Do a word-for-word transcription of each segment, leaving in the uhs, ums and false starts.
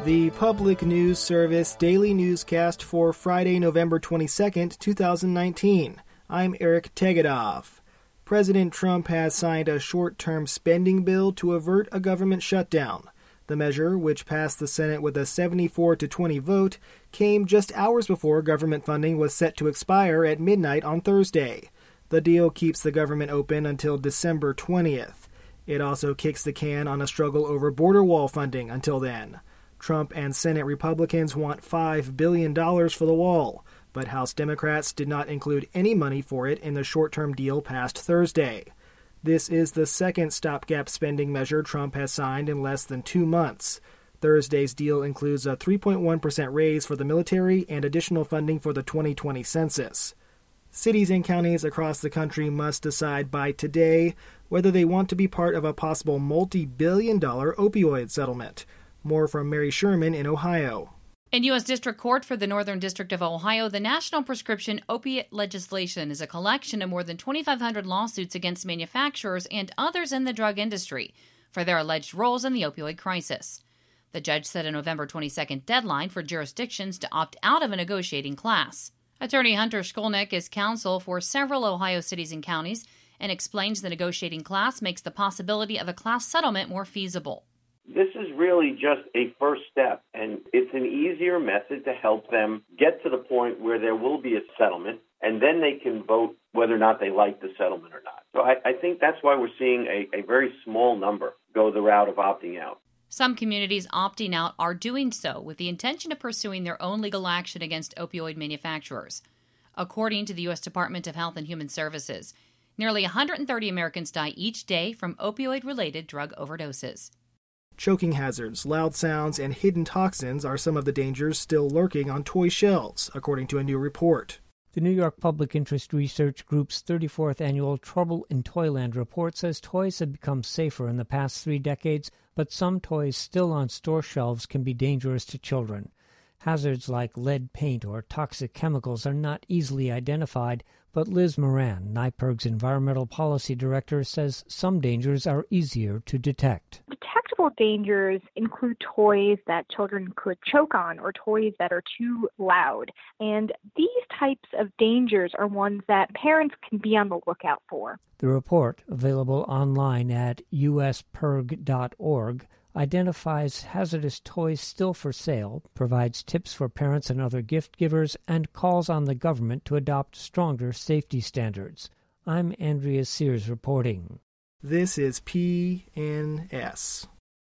The Public News Service Daily Newscast for Friday, November twenty-second, twenty nineteen. I'm Eric Tegedoff. President Trump has signed a short-term spending bill to avert a government shutdown. The measure, which passed the Senate with a seventy-four to twenty vote, came just hours before government funding was set to expire at midnight on Thursday. The deal keeps the government open until December twentieth. It also kicks the can on a struggle over border wall funding until then. Trump and Senate Republicans want five billion dollars for the wall, but House Democrats did not include any money for it in the short-term deal passed Thursday. This is the second stopgap spending measure Trump has signed in less than two months. Thursday's deal includes a three point one percent raise for the military and additional funding for the twenty twenty census. Cities and counties across the country must decide by today whether they want to be part of a possible multi-billion dollar opioid settlement. More from Mary Sherman in Ohio. In U S District Court for the Northern District of Ohio, the National Prescription Opiate Legislation is a collection of more than twenty-five hundred lawsuits against manufacturers and others in the drug industry for their alleged roles in the opioid crisis. The judge set a November twenty-second deadline for jurisdictions to opt out of a negotiating class. Attorney Hunter Skolnick is counsel for several Ohio cities and counties and explains the negotiating class makes the possibility of a class settlement more feasible. This is really just a first step, and it's an easier method to help them get to the point where there will be a settlement, and then they can vote whether or not they like the settlement or not. So I, I think that's why we're seeing a, a very small number go the route of opting out. Some communities opting out are doing so with the intention of pursuing their own legal action against opioid manufacturers. According to the U S Department of Health and Human Services, nearly one hundred thirty Americans die each day from opioid-related drug overdoses. Choking hazards, loud sounds, and hidden toxins are some of the dangers still lurking on toy shelves, according to a new report. The New York Public Interest Research Group's thirty-fourth annual Trouble in Toyland report says toys have become safer in the past three decades, but some toys still on store shelves can be dangerous to children. Hazards like lead paint or toxic chemicals are not easily identified, but Liz Moran, NYPIRG's Environmental Policy Director, says some dangers are easier to detect. Detectable dangers include toys that children could choke on or toys that are too loud. And these types of dangers are ones that parents can be on the lookout for. The report, available online at u s p i r g dot org, identifies hazardous toys still for sale, provides tips for parents and other gift givers, and calls on the government to adopt stronger safety standards. I'm Andrea Sears reporting. This is P N S.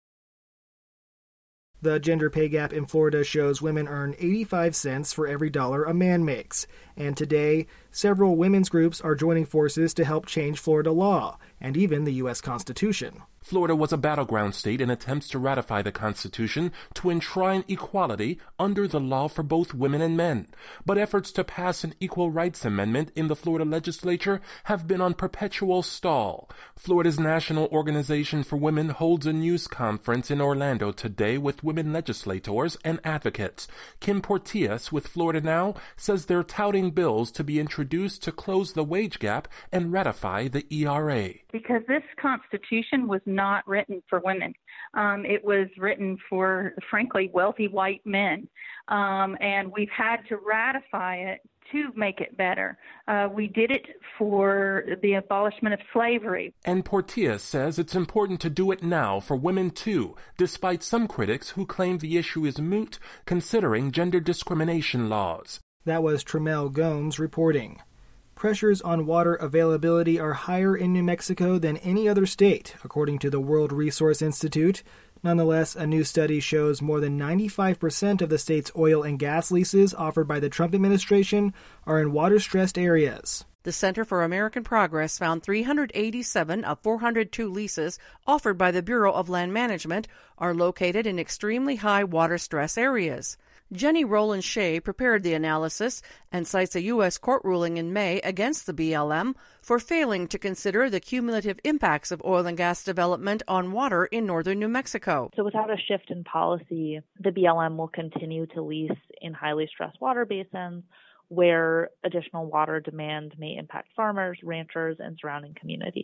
The gender pay gap in Florida shows women earn eighty-five cents for every dollar a man makes. And today, several women's groups are joining forces to help change Florida law, and even the U S Constitution. Florida was a battleground state in attempts to ratify the Constitution to enshrine equality under the law for both women and men. But efforts to pass an Equal Rights Amendment in the Florida legislature have been on perpetual stall. Florida's National Organization for Women holds a news conference in Orlando today with women legislators and advocates. Kim Portillas with Florida Now says they're touting bills to be introduced to close the wage gap and ratify the E R A. Because this Constitution was not written for women. Um, it was written for, frankly, wealthy white men. Um, and we've had to ratify it to make it better. Uh, we did it for the abolishment of slavery. And Portillas says it's important to do it now for women, too, despite some critics who claim the issue is moot, considering gender discrimination laws. That was Tremel Gomes reporting. Pressures on water availability are higher in New Mexico than any other state, according to the World Resource Institute. Nonetheless, a new study shows more than ninety-five percent of the state's oil and gas leases offered by the Trump administration are in water-stressed areas. The Center for American Progress found three hundred eighty-seven of four hundred two leases offered by the Bureau of Land Management are located in extremely high water stress areas. Jenny Rowland Shea prepared the analysis and cites a U S court ruling in May against the B L M for failing to consider the cumulative impacts of oil and gas development on water in northern New Mexico. So without a shift in policy, the B L M will continue to lease in highly stressed water basins where additional water demand may impact farmers, ranchers, and surrounding communities.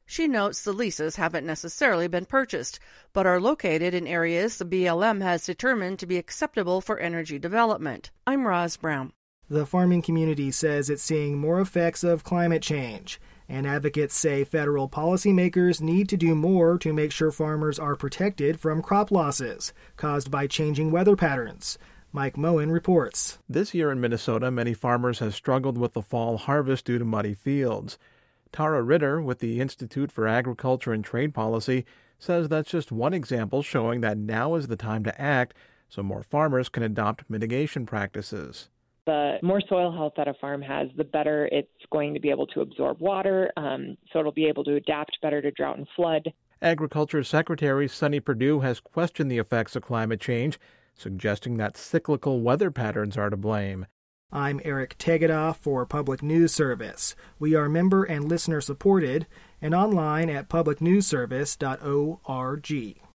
She notes the leases haven't necessarily been purchased, but are located in areas the B L M has determined to be acceptable for energy development. I'm Roz Brown. The farming community says it's seeing more effects of climate change, and advocates say federal policymakers need to do more to make sure farmers are protected from crop losses caused by changing weather patterns. Mike Moen reports. This year in Minnesota, many farmers have struggled with the fall harvest due to muddy fields. Tara Ritter with the Institute for Agriculture and Trade Policy says that's just one example showing that now is the time to act so more farmers can adopt mitigation practices. The more soil health that a farm has, the better it's going to be able to absorb water, um, so it'll be able to adapt better to drought and flood. Agriculture Secretary Sonny Perdue has questioned the effects of climate change, suggesting that cyclical weather patterns are to blame. I'm Eric Tegedoff for Public News Service. We are member and listener supported and online at public news service dot org.